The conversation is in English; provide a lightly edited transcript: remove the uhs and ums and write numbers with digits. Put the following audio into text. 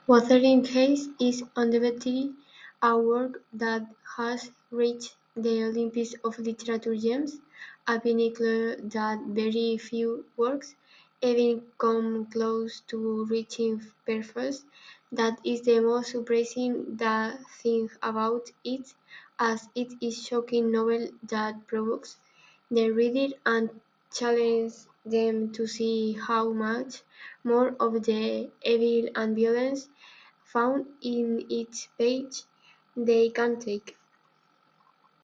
Wuthering Heights is undoubtedly a work that has reached the Olympics of literature gems, a pinnacle that very few works even come close to reaching. Perhaps that is the most surprising thing about it, as it is a shocking novel that provokes the reader and challenges them to see how much more of the evil and violence found in each page they can take.